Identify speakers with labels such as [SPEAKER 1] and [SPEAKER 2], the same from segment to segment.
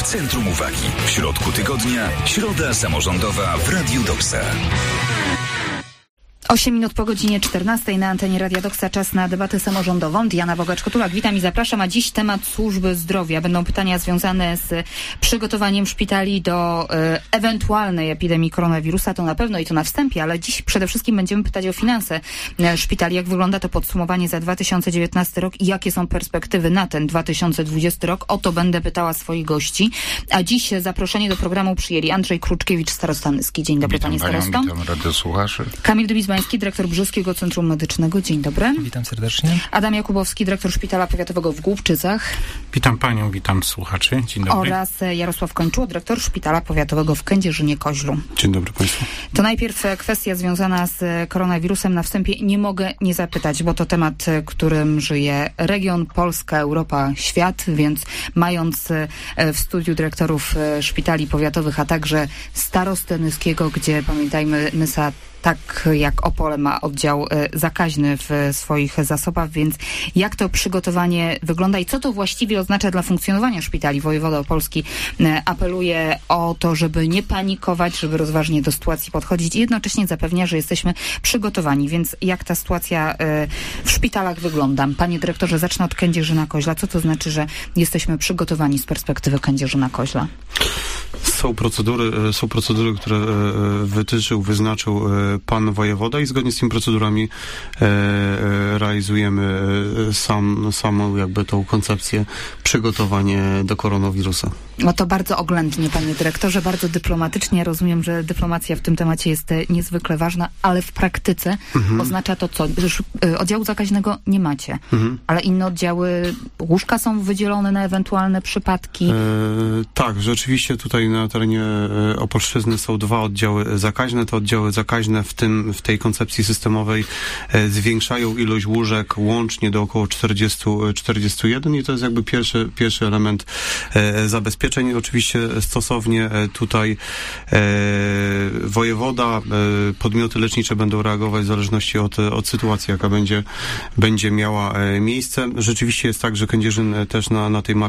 [SPEAKER 1] Centrum uwagi. W środku tygodnia, środa samorządowa w Radiu Doksa.
[SPEAKER 2] 8 minut po godzinie 14 na antenie Radia Doksa. Czas na debatę samorządową. Diana Bogacz-Kotulak, witam i zapraszam. A dziś temat służby zdrowia. Będą pytania związane z przygotowaniem szpitali do ewentualnej epidemii koronawirusa. To na pewno i to na wstępie, ale dziś przede wszystkim będziemy pytać o finanse szpitali. Jak wygląda to podsumowanie za 2019 rok i jakie są perspektywy na ten 2020 rok? O to będę pytała swoich gości. A dziś zaproszenie do programu przyjęli Andrzej Kruczkiewicz, starosta Nyski. Dzień dobry, panie starosto.
[SPEAKER 3] Witam radiosłuchaczy.
[SPEAKER 2] Kamil Dubizbański, dyrektor Brzeskiego Centrum Medycznego. Dzień dobry.
[SPEAKER 4] Witam serdecznie.
[SPEAKER 2] Adam Jakubowski, dyrektor Szpitala Powiatowego w Głubczycach.
[SPEAKER 5] Witam panią, witam słuchaczy. Dzień dobry.
[SPEAKER 2] Oraz Jarosław Kończuło, dyrektor Szpitala Powiatowego w Kędzierzynie-Koźlu.
[SPEAKER 5] Dzień dobry państwu.
[SPEAKER 2] To najpierw kwestia związana z koronawirusem. Na wstępie nie mogę nie zapytać, bo to temat, którym żyje region, Polska, Europa, świat, więc mając w studiu dyrektorów szpitali powiatowych, a także starostę Nyskiego, gdzie pamiętajmy, Nysa tak jak Opole ma oddział zakaźny w swoich zasobach, więc jak to przygotowanie wygląda i co to właściwie oznacza dla funkcjonowania szpitali? Wojewoda opolski apeluje o to, żeby nie panikować, żeby rozważnie do sytuacji podchodzić i jednocześnie zapewnia, że jesteśmy przygotowani. Więc jak ta sytuacja w szpitalach wygląda? Panie dyrektorze, zacznę od Kędzierzyna-Koźla. Co to znaczy, że jesteśmy przygotowani z perspektywy Kędzierzyna-Koźla?
[SPEAKER 5] Są procedury, które wyznaczył pan wojewoda i zgodnie z tymi procedurami realizujemy samą jakby tą koncepcję przygotowanie do koronawirusa.
[SPEAKER 2] No to bardzo oględnie, panie dyrektorze, bardzo dyplomatycznie. Rozumiem, że dyplomacja w tym temacie jest niezwykle ważna, ale w praktyce oznacza to co? Już oddziału zakaźnego nie macie, ale inne oddziały, łóżka są wydzielone na ewentualne przypadki?
[SPEAKER 5] Tak, rzeczywiście tutaj na terenie Opolszczyzny są 2 oddziały zakaźne. Te oddziały zakaźne w tej koncepcji systemowej zwiększają ilość łóżek łącznie do około 41 i to jest jakby pierwszy element zabezpieczeń. Oczywiście stosownie tutaj wojewoda, podmioty lecznicze będą reagować w zależności od sytuacji, jaka będzie miała miejsce. Rzeczywiście jest tak, że Kędzierzyn też na tej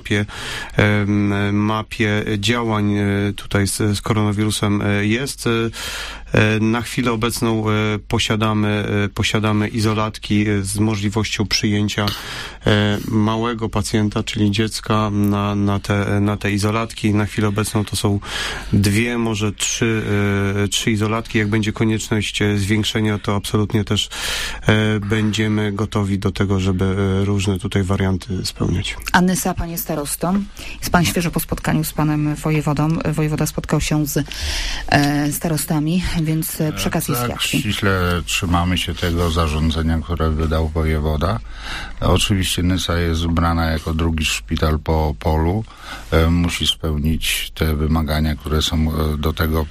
[SPEAKER 5] mapie działań tutaj z koronawirusem jest. Na chwilę obecną posiadamy izolatki z możliwością przyjęcia małego pacjenta, czyli dziecka na te izolatki. Na chwilę obecną to są 2, może 3 izolatki. Jak będzie konieczność zwiększenia, to absolutnie też będziemy gotowi do tego, żeby różne tutaj warianty spełniać.
[SPEAKER 2] A Nysa, panie starosto, jest pan świeżo po spotkaniu z panem wojewodą. Wojewoda spotkał się z starostami, więc przekaz jest jaki?
[SPEAKER 3] Ściśle trzymamy się tego zarządzenia, które wydał wojewoda. Oczywiście Nysa jest ubrana jako drugi szpital po Opolu. Musi spełnić te wymagania, które są do tego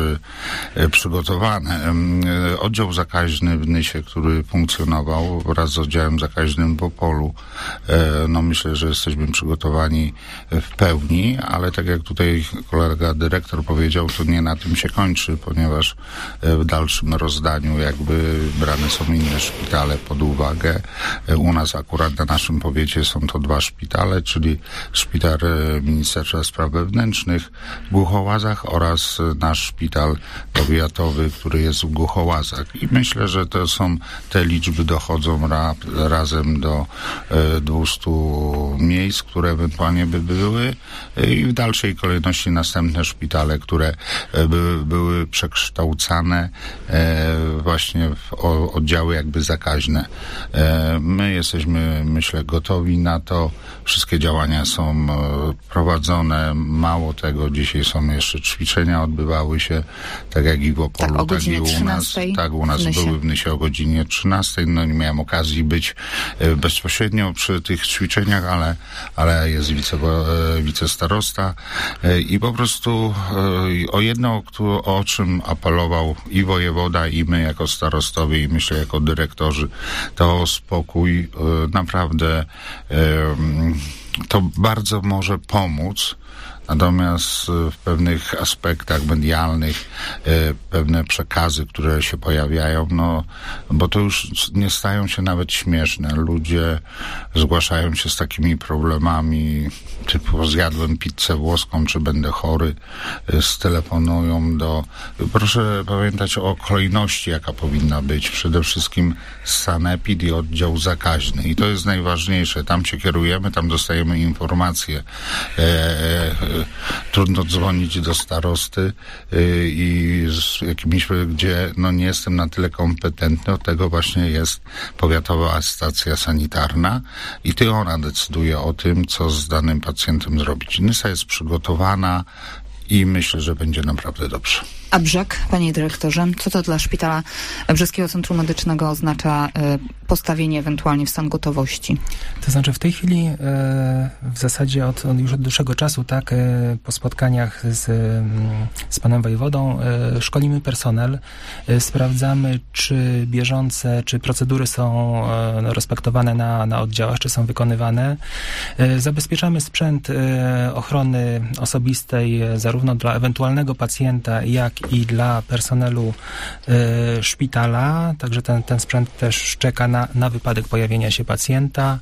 [SPEAKER 3] przygotowane. Oddział zakaźny w Nysie, który funkcjonował wraz z oddziałem zakaźnym w Opolu, no myślę, że jesteśmy przygotowani w pełni, ale tak jak tutaj kolega dyrektor powiedział, to nie na tym się kończy, ponieważ w dalszym rozdaniu jakby brane są inne szpitale pod uwagę. U nas akurat na naszym powiecie są to 2 szpitale, czyli szpital Ministerstwa Spraw Wewnętrznych w Głuchołazach oraz nasz szpital powiatowy, który jest w Głuchołazach. I myślę, że to są te liczby dochodzą razem do 200 miejsc, które ewentualnie by były i w dalszej kolejności następne szpitale, które były przekształcane właśnie w oddziały jakby zakaźne. My jesteśmy, myślę, gotowi na to. Wszystkie działania są prowadzone. Mało tego, dzisiaj są jeszcze ćwiczenia, odbywały się tak jak i w Opolu, tak i u nas. Tak, u nas były w Nysie o godzinie 13. No nie miałem okazji być bezpośrednio przy tych ćwiczeniach, ale jest wicestarosta i po prostu o jedno, o czym apelował i wojewoda, i my jako starostowie, i myślę jako dyrektorzy, to spokój. Naprawdę to bardzo może pomóc Natomiast w pewnych aspektach medialnych pewne przekazy, które się pojawiają, no, bo to już nie stają się nawet śmieszne. Ludzie zgłaszają się z takimi problemami typu zjadłem pizzę włoską, czy będę chory, stelefonują proszę pamiętać o kolejności, jaka powinna być. Przede wszystkim sanepid i oddział zakaźny. I to jest najważniejsze. Tam się kierujemy, tam dostajemy informacje. Trudno dzwonić do starosty i z jakimiś, gdzie nie jestem na tyle kompetentny. Od tego właśnie jest powiatowa stacja sanitarna i ona decyduje o tym, co z danym pacjentem zrobić. Nysa jest przygotowana i myślę, że będzie naprawdę dobrze.
[SPEAKER 2] A Brzeg, panie dyrektorze, co to dla Szpitala Brzeskiego Centrum Medycznego oznacza postawienie ewentualnie w stan gotowości?
[SPEAKER 4] To znaczy w tej chwili w zasadzie już od dłuższego czasu, tak, po spotkaniach z panem wojewodą szkolimy personel, sprawdzamy, czy procedury są respektowane na oddziałach, czy są wykonywane. Zabezpieczamy sprzęt ochrony osobistej zarówno dla ewentualnego pacjenta, jak i dla personelu szpitala, także ten sprzęt też czeka na wypadek pojawienia się pacjenta.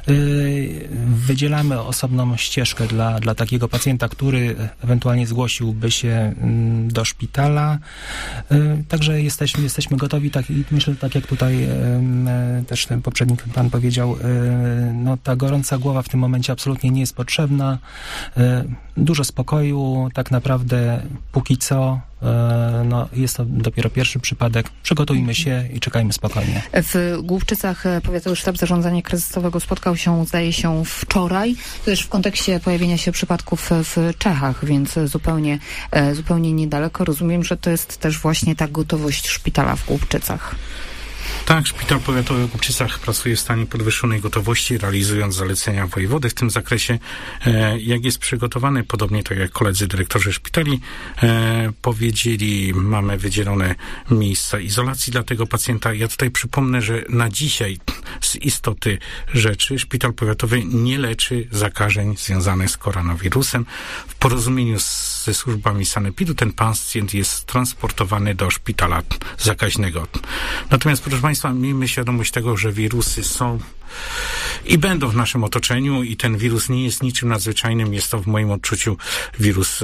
[SPEAKER 4] Wydzielamy osobną ścieżkę dla takiego pacjenta, który ewentualnie zgłosiłby się do szpitala. Także jesteśmy gotowi, tak, i myślę, tak jak tutaj też ten poprzedni pan powiedział, ta gorąca głowa w tym momencie absolutnie nie jest potrzebna. Dużo spokoju, tak naprawdę póki co. Jest to dopiero pierwszy przypadek. Przygotujmy się i czekajmy spokojnie.
[SPEAKER 2] W Głubczycach Powiatowy Sztab Zarządzania Kryzysowego spotkał się, zdaje się, wczoraj, też w kontekście pojawienia się przypadków w Czechach, więc zupełnie niedaleko. Rozumiem, że to jest też właśnie ta gotowość szpitala w Głubczycach.
[SPEAKER 6] Tak, Szpital Powiatowy w Głubczycach pracuje w stanie podwyższonej gotowości, realizując zalecenia wojewody w tym zakresie. Jak jest przygotowany, podobnie tak jak koledzy dyrektorzy szpitali powiedzieli, mamy wydzielone miejsca izolacji dla tego pacjenta. Ja tutaj przypomnę, że na dzisiaj z istoty rzeczy Szpital Powiatowy nie leczy zakażeń związanych z koronawirusem. W porozumieniu ze służbami sanepidu ten pacjent jest transportowany do szpitala zakaźnego. Natomiast, proszę Państwa, miejmy świadomość tego, że wirusy są i będą w naszym otoczeniu i ten wirus nie jest niczym nadzwyczajnym. Jest to w moim odczuciu wirus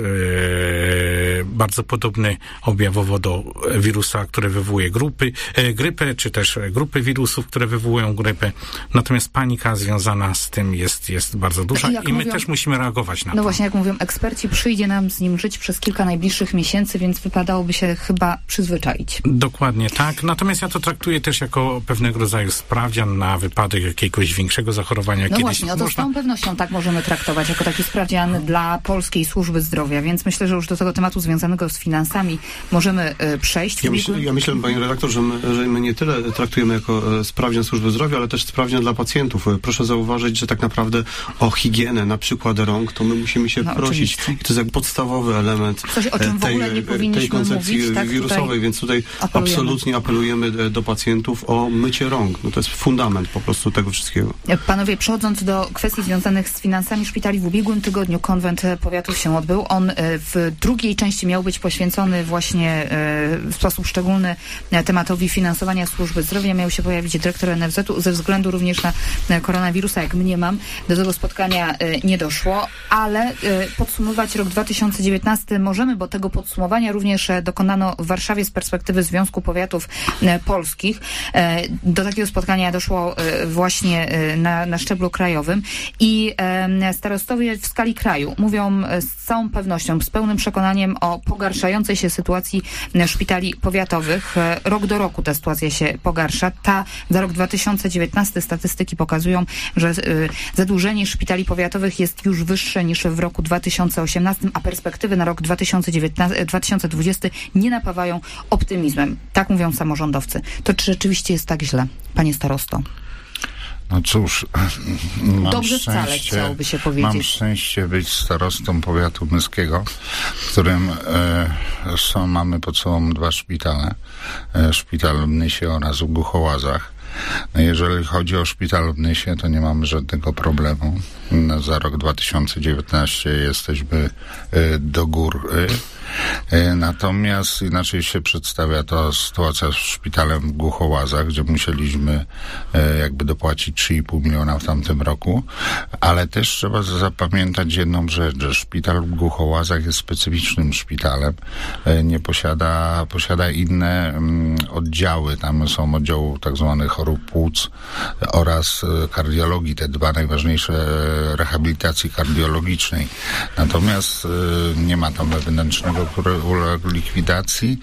[SPEAKER 6] bardzo podobny objawowo do wirusa, który wywołuje grypę, czy też grupy wirusów, które wywołują grypę. Natomiast panika związana z tym jest bardzo duża i my też musimy reagować na to.
[SPEAKER 2] No właśnie, jak mówią eksperci, przyjdzie nam z nim żyć przez kilka najbliższych miesięcy, więc wypadałoby się chyba przyzwyczaić.
[SPEAKER 6] Dokładnie tak. Natomiast ja to traktuję też jako pewnego rodzaju sprawdzian na wypadek jakiegoś większego zachorowania.
[SPEAKER 2] No właśnie, to z tą pewnością tak możemy traktować, jako taki sprawdzian dla polskiej służby zdrowia, więc myślę, że już do tego tematu związanego z finansami możemy przejść.
[SPEAKER 5] Ja myślę, pani redaktor, że my nie tyle traktujemy jako sprawdzian służby zdrowia, ale też sprawdzian dla pacjentów. Proszę zauważyć, że tak naprawdę o higienę, na przykład rąk, to my musimy się prosić. I to jest jak podstawowy element
[SPEAKER 2] coś, o czym w ogóle nie
[SPEAKER 5] tej koncepcji
[SPEAKER 2] mówić, tak?
[SPEAKER 5] wirusowej, więc tutaj absolutnie apelujemy do pacjentów o mycie rąk. To jest fundament po prostu tego wszystkiego.
[SPEAKER 2] Panowie, przechodząc do kwestii związanych z finansami szpitali, w ubiegłym tygodniu konwent powiatów się odbył. On w drugiej części miał być poświęcony właśnie w sposób szczególny tematowi finansowania służby zdrowia. Miał się pojawić dyrektor NFZ-u. Ze względu również na koronawirusa, jak mniemam, do tego spotkania nie doszło, ale podsumować rok 2019 możemy, bo tego podsumowania również dokonano w Warszawie z perspektywy Związku Powiatów Polskich. Do takiego spotkania doszło właśnie na szczeblu krajowym i starostowie w skali kraju mówią z całą pewnością, z pełnym przekonaniem o pogarszającej się sytuacji szpitali powiatowych. Rok do roku ta sytuacja się pogarsza. Za rok 2019 statystyki pokazują, że zadłużenie szpitali powiatowych jest już wyższe niż w roku 2018, a perspektywy na rok 2020 nie napawają optymizmem. Tak mówią samorządowcy. To czy rzeczywiście jest tak źle, panie starosto?
[SPEAKER 3] No cóż,
[SPEAKER 2] dobrze wcale chciałoby się powiedzieć.
[SPEAKER 3] Mam szczęście być starostą powiatu myskiego, w którym mamy pod sobą 2 szpitale. Szpital w Nysie oraz w Głuchołazach. No, jeżeli chodzi o szpital w Nysie, to nie mamy żadnego problemu. Za rok 2019 jesteśmy do góry. Natomiast inaczej się przedstawia to sytuacja z szpitalem w Głuchołazach, gdzie musieliśmy jakby dopłacić 3,5 miliona w tamtym roku, ale też trzeba zapamiętać jedną rzecz, że szpital w Głuchołazach jest specyficznym szpitalem, nie posiada inne oddziały, tam są oddziały tak zwanych chorób płuc oraz kardiologii, te dwa najważniejsze rehabilitacji kardiologicznej. Natomiast nie ma tam wewnętrznego, który uległ likwidacji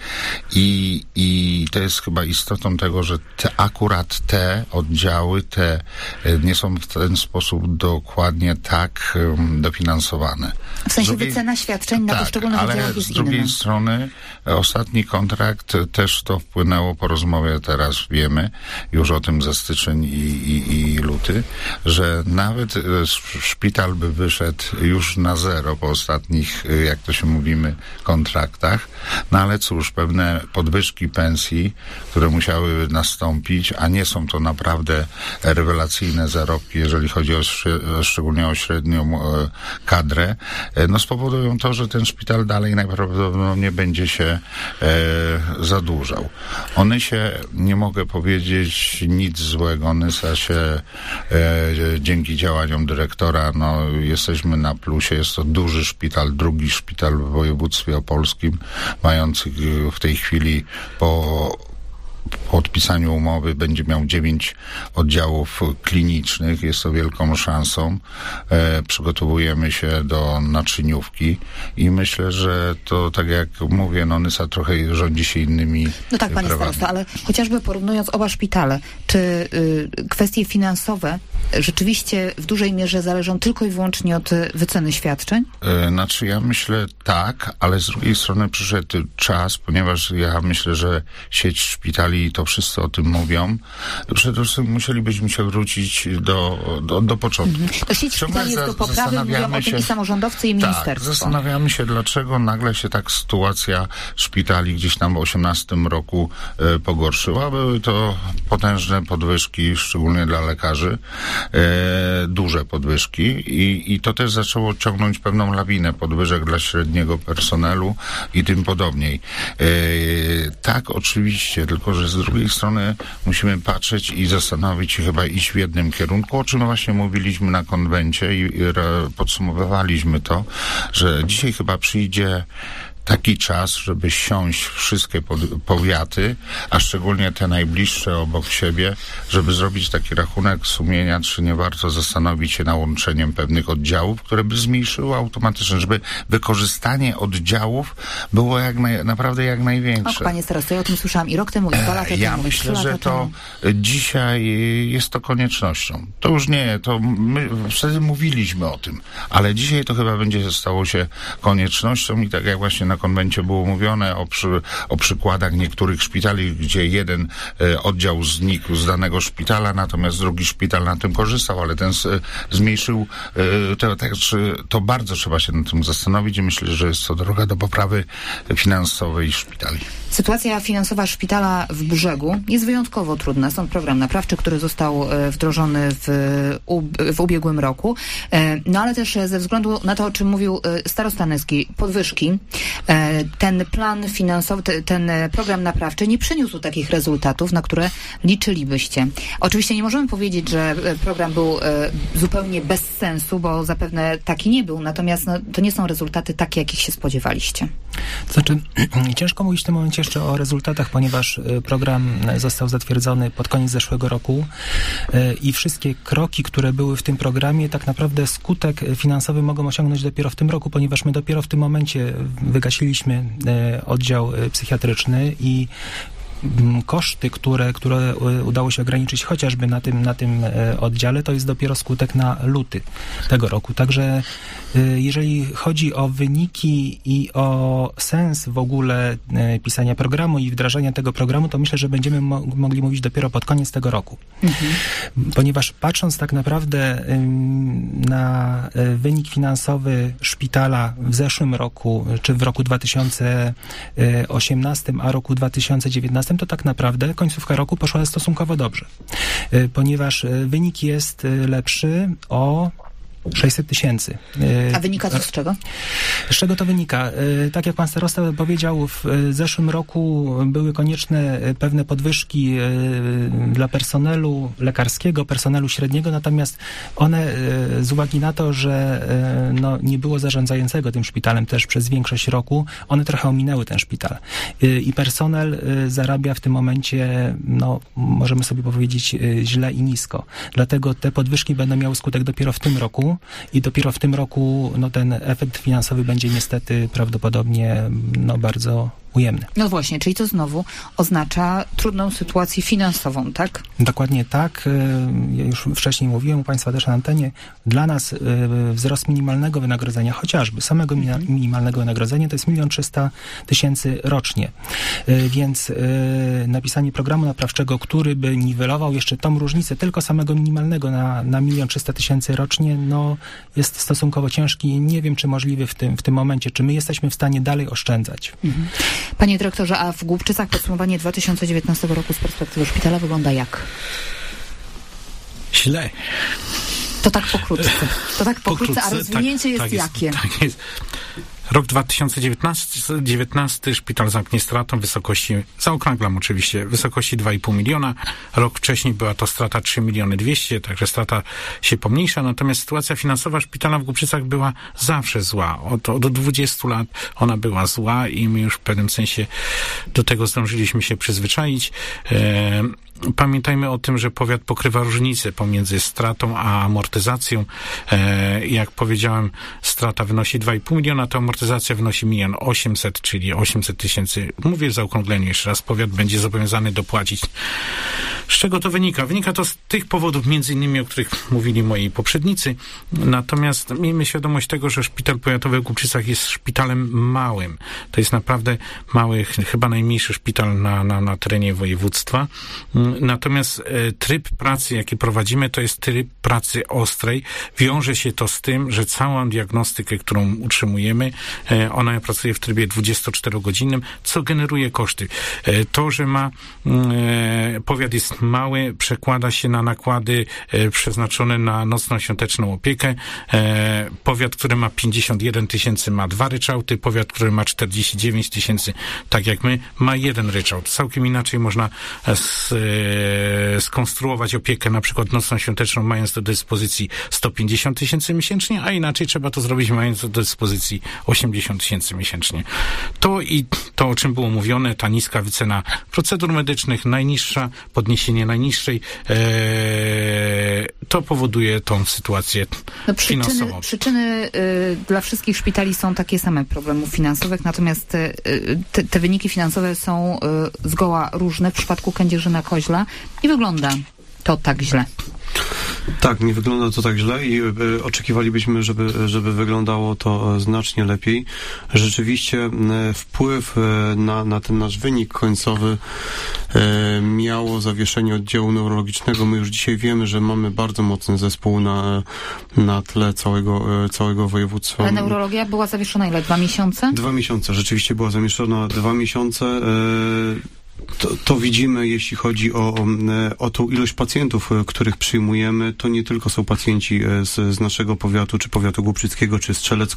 [SPEAKER 3] i to jest chyba istotą tego, że akurat te oddziały, nie są w ten sposób dokładnie tak dofinansowane.
[SPEAKER 2] W sensie wycena świadczeń na poszczególnych oddziałach jest inna.
[SPEAKER 3] Ale z drugiej strony ostatni kontrakt też to wpłynęło, po rozmowie teraz wiemy już o tym za styczeń i luty, że nawet szpital by wyszedł już na zero po ostatnich, jak to się mówimy, kontraktach, no ale cóż, pewne podwyżki pensji, które musiały nastąpić, a nie są to naprawdę rewelacyjne zarobki, jeżeli chodzi szczególnie o średnią kadrę, no spowodują to, że ten szpital dalej najprawdopodobniej będzie się zadłużał. O Nysie nie mogę powiedzieć nic złego. Nysa się dzięki działaniom dyrektora, no jesteśmy na plusie. Jest to duży szpital, drugi szpital w województwie opolskim, mający w tej chwili po podpisaniu umowy będzie miał 9 oddziałów klinicznych. Jest to wielką szansą. Przygotowujemy się do naczyniówki i myślę, że to, tak jak mówię, no Nysa trochę rządzi się innymi
[SPEAKER 2] No tak, panie starosto, ale chociażby porównując oba szpitale, czy kwestie finansowe rzeczywiście w dużej mierze zależą tylko i wyłącznie od wyceny świadczeń?
[SPEAKER 3] Znaczy ja myślę tak, ale z drugiej strony przyszedł czas, ponieważ ja myślę, że sieć szpitali, to wszyscy o tym mówią, przede wszystkim musielibyśmy się wrócić do początku.
[SPEAKER 2] To sieć szpitali jest do poprawy, mówią o tym i samorządowcy, i ministerstwo.
[SPEAKER 3] Tak, zastanawiamy się, dlaczego nagle się tak sytuacja szpitali gdzieś tam w 2018 roku pogorszyła. Były to potężne podwyżki, szczególnie dla lekarzy, duże podwyżki i to też zaczęło ciągnąć pewną lawinę podwyżek dla średniego personelu i tym podobniej. Tak, oczywiście, tylko że z drugiej strony musimy patrzeć i zastanowić się, chyba iść w jednym kierunku, o czym właśnie mówiliśmy na konwencie i podsumowywaliśmy to, że dzisiaj chyba przyjdzie taki czas, żeby siąść wszystkie powiaty, a szczególnie te najbliższe obok siebie, żeby zrobić taki rachunek sumienia, czy nie warto zastanowić się nad łączeniem pewnych oddziałów, które by zmniejszyły automatycznie, żeby wykorzystanie oddziałów było naprawdę jak największe.
[SPEAKER 2] Och, panie starosto, ja o tym słyszałam i rok temu, i 2 lata temu.
[SPEAKER 3] Ja myślę, że to dzisiaj jest to koniecznością. To już nie, to my wtedy mówiliśmy o tym, ale dzisiaj to chyba będzie stało się koniecznością i tak jak właśnie na konwencie było mówione o przykładach niektórych szpitali, gdzie jeden oddział znikł z danego szpitala, natomiast drugi szpital na tym korzystał, ale ten zmniejszył, to bardzo trzeba się nad tym zastanowić i myślę, że jest to droga do poprawy finansowej szpitali.
[SPEAKER 2] Sytuacja finansowa szpitala w Brzegu jest wyjątkowo trudna. Stąd program naprawczy, który został wdrożony w ubiegłym roku. No ale też ze względu na to, o czym mówił starosta Nyski, podwyżki, ten plan finansowy, ten program naprawczy nie przyniósł takich rezultatów, na które liczylibyście. Oczywiście nie możemy powiedzieć, że program był zupełnie bez sensu, bo zapewne taki nie był, natomiast to nie są rezultaty takie, jakich się spodziewaliście.
[SPEAKER 4] To znaczy, ciężko mówić w tym momencie jeszcze o rezultatach, ponieważ program został zatwierdzony pod koniec zeszłego roku i wszystkie kroki, które były w tym programie, tak naprawdę skutek finansowy mogą osiągnąć dopiero w tym roku, ponieważ my dopiero w tym momencie wygasiliśmy oddział psychiatryczny i koszty, które udało się ograniczyć chociażby na tym oddziale, to jest dopiero skutek na luty tego roku. Także jeżeli chodzi o wyniki i o sens w ogóle pisania programu i wdrażania tego programu, to myślę, że będziemy mogli mówić dopiero pod koniec tego roku. Ponieważ patrząc tak naprawdę na wynik finansowy szpitala w zeszłym roku, czy w roku 2018, a roku 2019, potem to tak naprawdę końcówka roku poszła stosunkowo dobrze, ponieważ wynik jest lepszy o 600 tysięcy.
[SPEAKER 2] A wynika to z czego?
[SPEAKER 4] Z czego to wynika? Tak jak pan starosta powiedział, w zeszłym roku były konieczne pewne podwyżki dla personelu lekarskiego, personelu średniego, natomiast one z uwagi na to, że nie było zarządzającego tym szpitalem też przez większość roku, one trochę ominęły ten szpital. I personel zarabia w tym momencie, możemy sobie powiedzieć, źle i nisko. Dlatego te podwyżki będą miały skutek dopiero w tym roku, i dopiero w tym roku ten efekt finansowy będzie niestety prawdopodobnie bardzo ujemny.
[SPEAKER 2] No właśnie, czyli to znowu oznacza trudną sytuację finansową, tak?
[SPEAKER 4] Dokładnie tak. Ja już wcześniej mówiłem u Państwa też na antenie. Dla nas wzrost minimalnego wynagrodzenia, chociażby samego minimalnego wynagrodzenia, to jest 1 300 000 rocznie. Więc napisanie programu naprawczego, który by niwelował jeszcze tą różnicę tylko samego minimalnego na 1 300 000 rocznie, jest stosunkowo ciężki. Nie wiem, czy możliwy w tym momencie, czy my jesteśmy w stanie dalej oszczędzać.
[SPEAKER 2] Panie dyrektorze, a w Głubczycach podsumowanie 2019 roku z perspektywy szpitala wygląda jak?
[SPEAKER 6] Źle.
[SPEAKER 2] To tak pokrótce, a rozwinięcie jest jakie?
[SPEAKER 6] Tak jest. Rok 2019 szpital zamknie stratą w wysokości, zaokrąglam oczywiście, w wysokości 2,5 miliona. Rok wcześniej była to strata 3 200 000, także strata się pomniejsza. Natomiast sytuacja finansowa szpitala w Głubczycach była zawsze zła. Od 20 lat ona była zła i my już w pewnym sensie do tego zdążyliśmy się przyzwyczaić. Pamiętajmy o tym, że powiat pokrywa różnicę pomiędzy stratą a amortyzacją. Jak powiedziałem, strata wynosi 2,5 miliona, to amortyzacja wynosi 1 800 000, czyli 800 000. Mówię w zaokrągleniu jeszcze raz, powiat będzie zobowiązany dopłacić. Z czego to wynika? Wynika to z tych powodów, między innymi, o których mówili moi poprzednicy. Natomiast miejmy świadomość tego, że szpital powiatowy w Głubczycach jest szpitalem małym. To jest naprawdę mały, chyba najmniejszy szpital na terenie województwa. Natomiast tryb pracy, jaki prowadzimy, to jest tryb pracy ostrej. Wiąże się to z tym, że całą diagnostykę, którą utrzymujemy, ona pracuje w trybie 24-godzinnym, co generuje koszty. To, że powiat jest mały, przekłada się na nakłady przeznaczone na nocną świąteczną opiekę. Powiat, który ma 51 000, ma 2 ryczałty. Powiat, który ma 49 000, tak jak my, ma 1 ryczałt. Całkiem inaczej można skonstruować opiekę, na przykład nocną świąteczną, mając do dyspozycji 150 000 miesięcznie, a inaczej trzeba to zrobić, mając do dyspozycji 80 000 miesięcznie. To, o czym było mówione, ta niska wycena procedur medycznych, najniższa, podniesienie najniższej, to powoduje tą sytuację finansową.
[SPEAKER 2] Przyczyny dla wszystkich szpitali są takie same problemów finansowych, natomiast te wyniki finansowe są zgoła różne. W przypadku Kędzierzyna-Koźla nie wygląda to tak źle.
[SPEAKER 5] Tak, nie wygląda to tak źle i oczekiwalibyśmy, żeby wyglądało to znacznie lepiej. Rzeczywiście wpływ na ten nasz wynik końcowy miało zawieszenie oddziału neurologicznego. My już dzisiaj wiemy, że mamy bardzo mocny zespół na tle całego województwa.
[SPEAKER 2] Ale neurologia była zawieszona ile? 2 miesiące?
[SPEAKER 5] 2 miesiące. Rzeczywiście była zawieszona 2 miesiące. To widzimy, jeśli chodzi o tą ilość pacjentów, których przyjmujemy. To nie tylko są pacjenci z naszego powiatu, czy powiatu głubczyckiego, czy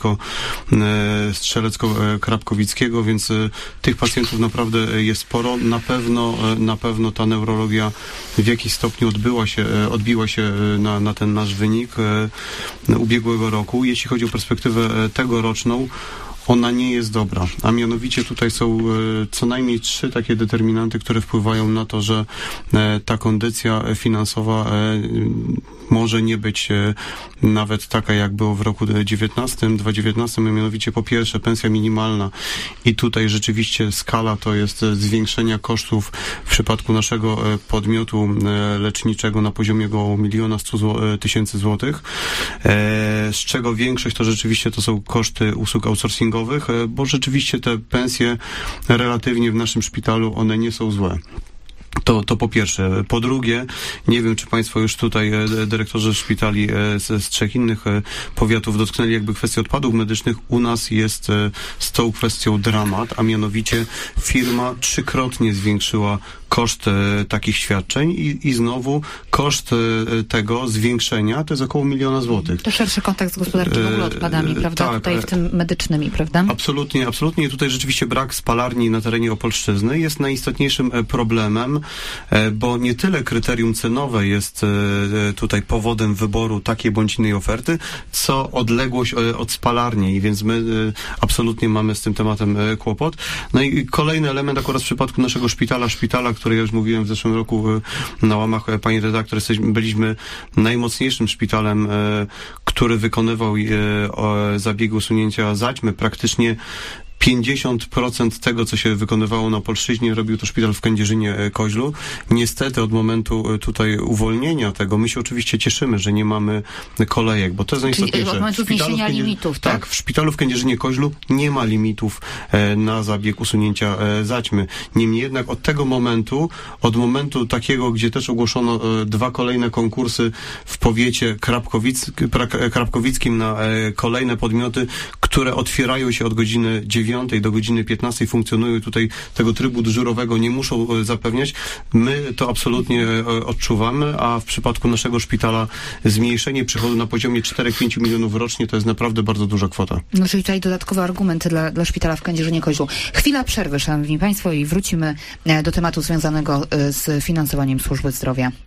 [SPEAKER 5] strzelecko-krapkowickiego, więc tych pacjentów naprawdę jest sporo. Na pewno ta neurologia w jakiś stopniu odbiła się na ten nasz wynik ubiegłego roku. Jeśli chodzi o perspektywę tegoroczną, ona nie jest dobra, a mianowicie tutaj są co najmniej 3 takie determinanty, które wpływają na to, że ta kondycja finansowa może nie być nawet taka, jak było w roku 2019, a mianowicie po pierwsze pensja minimalna i tutaj rzeczywiście skala to jest zwiększenia kosztów w przypadku naszego podmiotu leczniczego na poziomie około 1 100 000 złotych, z czego większość to rzeczywiście to są koszty usług outsourcingowych, bo rzeczywiście te pensje relatywnie w naszym szpitalu one nie są złe. To po pierwsze. Po drugie, nie wiem, czy Państwo już tutaj, dyrektorzy szpitali z 3 innych powiatów dotknęli jakby kwestię odpadów medycznych. U nas jest z tą kwestią dramat, a mianowicie firma 3-krotnie zwiększyła koszt takich świadczeń i znowu koszt tego zwiększenia to jest około 1 000 000 złotych.
[SPEAKER 2] To szerszy kontakt gospodarczy w ogóle odpadami, prawda?
[SPEAKER 5] Tak,
[SPEAKER 2] tutaj w tym medycznymi, prawda?
[SPEAKER 5] Absolutnie, absolutnie. I tutaj rzeczywiście brak spalarni na terenie Opolszczyzny jest najistotniejszym problemem, bo nie tyle kryterium cenowe jest tutaj powodem wyboru takiej bądź innej oferty, co odległość od spalarni. I więc my absolutnie mamy z tym tematem kłopot. No i kolejny element akurat w przypadku naszego szpitala, który ja już mówiłem w zeszłym roku na łamach pani redaktor, byliśmy najmocniejszym szpitalem, który wykonywał zabiegi usunięcia zaćmy. Praktycznie 50% tego, co się wykonywało na Opolszczyźnie, robił to szpital w Kędzierzynie-Koźlu. Niestety od momentu tutaj uwolnienia tego, my się oczywiście cieszymy, że nie mamy kolejek, bo to jest najistotniejsze.
[SPEAKER 2] Czyli od momentu zniesienia limitów, tak?
[SPEAKER 5] Tak, w szpitalu w Kędzierzynie-Koźlu nie ma limitów na zabieg usunięcia zaćmy. Niemniej jednak od tego momentu, od momentu takiego, gdzie też ogłoszono 2 kolejne konkursy w powiecie krapkowickim na kolejne podmioty, które otwierają się od godziny 9 do godziny 15, funkcjonują tutaj, tego trybu dyżurowego nie muszą zapewniać. My to absolutnie odczuwamy, a w przypadku naszego szpitala zmniejszenie przychodu na poziomie 4-5 milionów rocznie to jest naprawdę bardzo duża kwota.
[SPEAKER 2] No, czyli tutaj dodatkowe argumenty dla szpitala w Kędzierzynie-Koźlu. Chwila przerwy, szanowni państwo, i wrócimy do tematu związanego z finansowaniem służby zdrowia.